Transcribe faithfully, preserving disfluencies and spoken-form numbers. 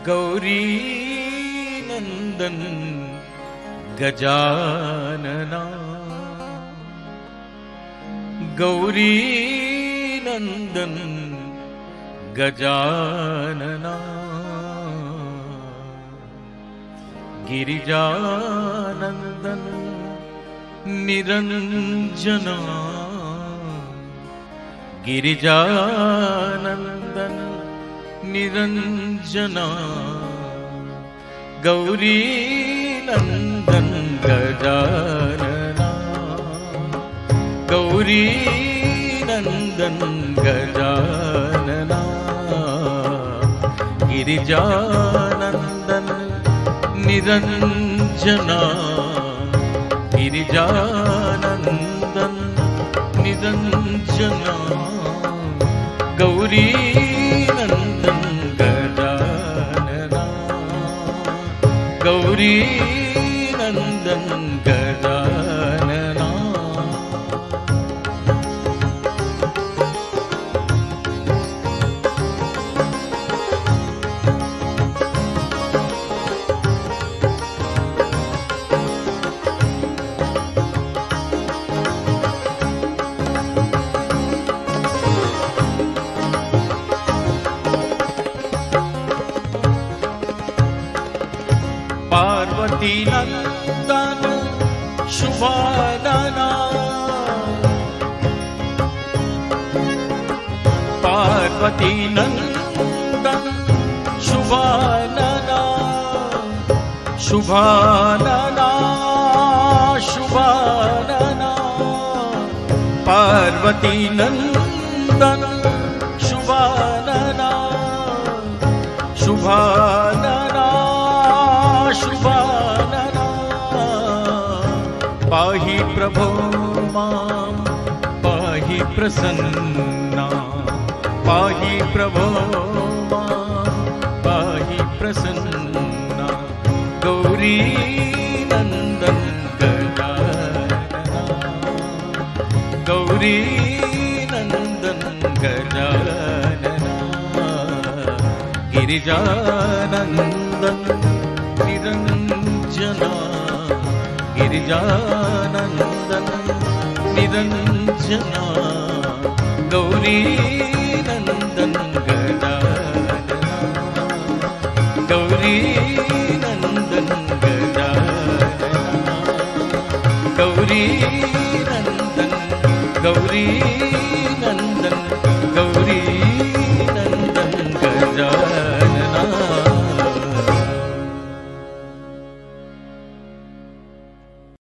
गौरी नंदन गजानना, गौरी नंदन गजानना, गिरिजानंदन निरंजना, गिरिजानंदन निरंजना, गौरी नंदन गजानना, गौरी नंदन गजानना, गिरिजानंदन निरंजना, गिरिजानंदन निरंजना, गौरी नंदन गजानना, गौरी नंदन गजानना। पार्वती नंदन शुभानना, पार्वती नंदन शुभानना, शुभानना शुभानना, पार्वती नंदन शुभानना, शुभानना शुभानना, पाहि प्रभो मां पाहि प्रसन्ना, पाहि प्रभो मां पाहि प्रसन्ना, गौरी नंदन गजानना, गौरी नंदन गजानना, गिरिजानंदन निरंजना, गिरिजानंदन निरंजना, गौरी नंदन गजानना, गौरी नंदन गजानना, गौरी नंदन, गौरी नंदन, गौरी नंदन गजानना।